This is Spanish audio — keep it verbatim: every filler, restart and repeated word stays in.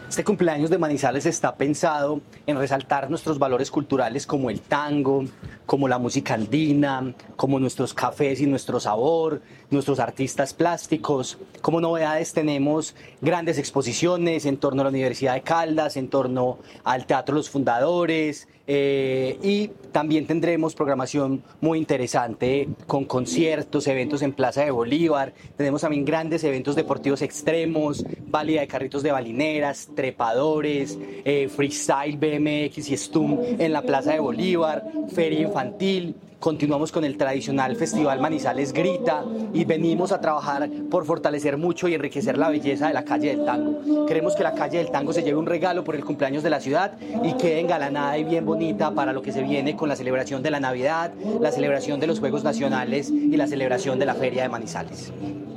Este cumpleaños de Manizales está pensado en resaltar nuestros valores culturales como el tango, como la música andina, como nuestros cafés y nuestro sabor, nuestros artistas plásticos. Como novedades tenemos grandes exposiciones en torno a la Universidad de Caldas, en torno al Teatro Los Fundadores, eh, y también tendremos programación muy interesante con conciertos, eventos en Plaza de Bolívar. Tenemos también grandes eventos deportivos extremos, válida de carritos de balineras, trepadores, eh, freestyle, B M X y Stum en la Plaza de Bolívar, feria infantil. Continuamos con el tradicional Festival Manizales Grita y venimos a trabajar por fortalecer mucho y enriquecer la belleza de la calle del tango. Queremos que la calle del tango se lleve un regalo por el cumpleaños de la ciudad y quede engalanada y bien bonita para lo que se viene con la celebración de la Navidad, la celebración de los Juegos Nacionales y la celebración de la Feria de Manizales.